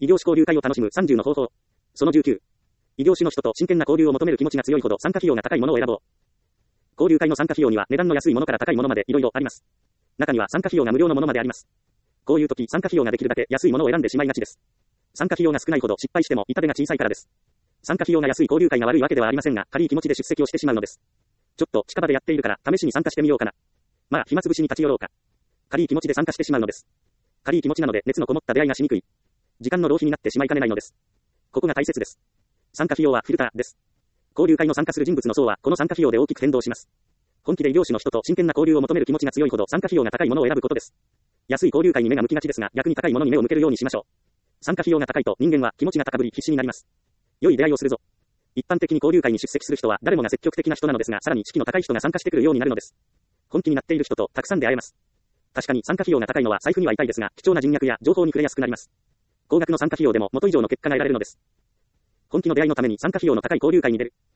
異業種交流会を楽しむ30の方法。その19。異業種の人と真剣な交流を求める気持ちが強いほど参加費用が高いものを選ぼう。交流会の参加費用には値段の安いものから高いものまでいろいろあります。中には参加費用が無料のものまであります。こういう時、参加費用ができるだけ安いものを選んでしまいがちです。参加費用が少ないほど失敗しても痛手が小さいからです。参加費用が安い交流会が悪いわけではありませんが、軽い気持ちで出席をしてしまうのです。ちょっと近場でやっているから試しに参加してみようかな。まあ、暇つぶしに立ち寄ろうか。軽い気持ちで参加してしまうのです。軽い気持ちなので熱のこもった出会いがしにくい。時間の浪費になってしまいかねないのです。ここが大切です。参加費用はフィルターです。交流会の参加する人物の層はこの参加費用で大きく変動します。本気で異業種の人と真剣な交流を求める気持ちが強いほど参加費用が高いものを選ぶことです。安い交流会に目が向きがちですが、逆に高いものに目を向けるようにしましょう。参加費用が高いと人間は気持ちが高ぶり必死になります。良い出会いをするぞ。一般的に交流会に出席する人は誰もが積極的な人なのですが、さらに士気の高い人が参加してくるようになるのです。本気になっている人とたくさん出会えます。確かに参加費用が高いのは財布には痛いですが、貴重な人脈や情報に触れやすくなります。高額の参加費用でも元以上の結果が得られるのです。本気の出会いのために参加費用の高い交流会に出る。